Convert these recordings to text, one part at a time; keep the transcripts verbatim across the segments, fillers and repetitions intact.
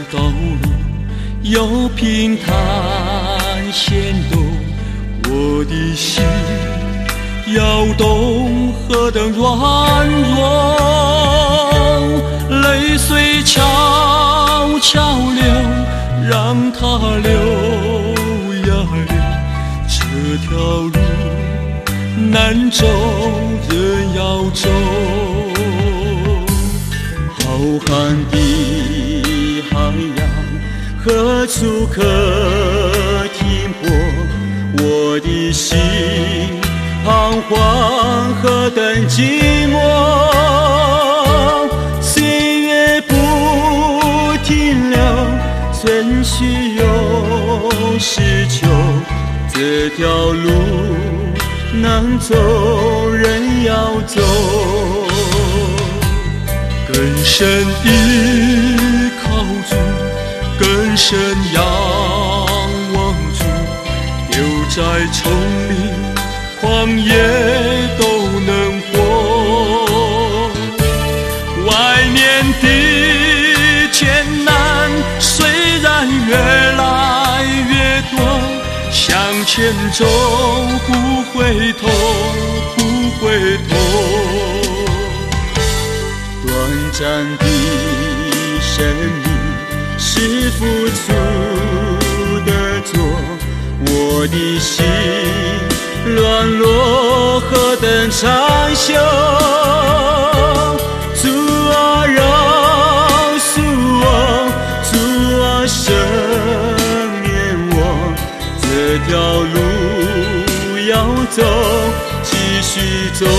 道路有平坦险陡，我的心摇动何等软弱，泪水悄悄流，让它流呀流，这条路难走人要走，浩瀚的海洋何处可停泊，我的心彷徨何等寂寞，岁月不停留，春去又是秋，这条路难走人要走，更深依靠主，更深仰望主，留在丛林旷野都能活，外面的艰难虽然越来越多，向前走不回头不回头，短暂的生命是付出的做，我的心软弱何等长久，主啊饶恕我，主啊赦免我，这条路要走继续走，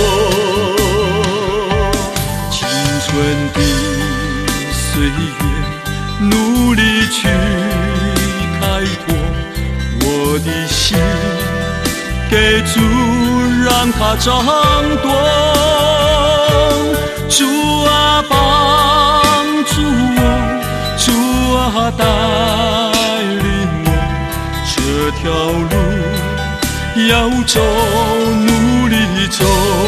青春的岁月努力去开拓，我的心给主让它掌舵，主啊帮助我，主啊带领我，这条路要走努力走，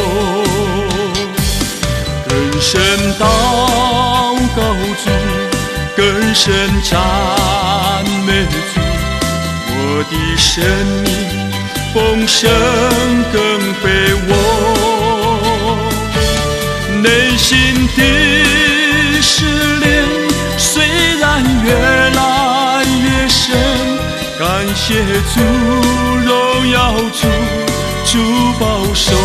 更深祷告主，更深赞美主，我的生命丰盛更肥沃，内心的试炼虽然越来越深，感谢主荣耀主，主保守，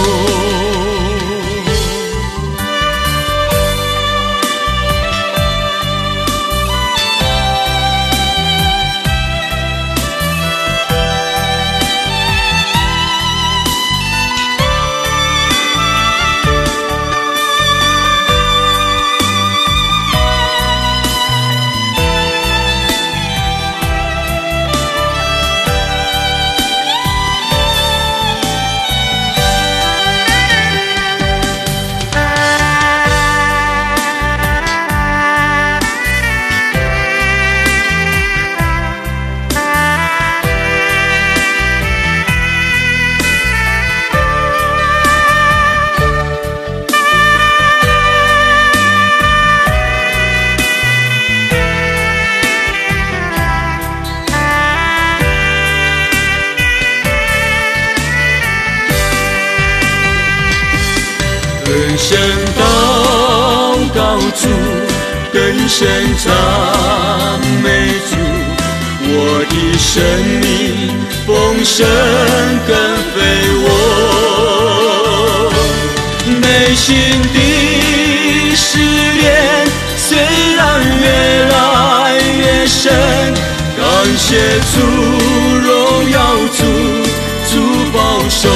更深祷告主，更深赞美主，我的生命丰盛更肥沃，内心的试炼虽然越来越深，感谢主荣耀主，主保守，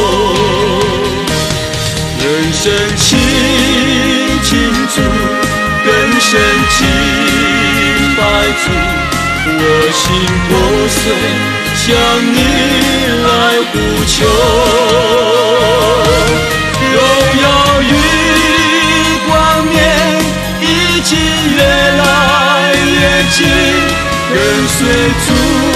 更深亲近主，更深敬拜主，我心破碎向你来呼求，荣耀与冠冕已经越来越近，跟随主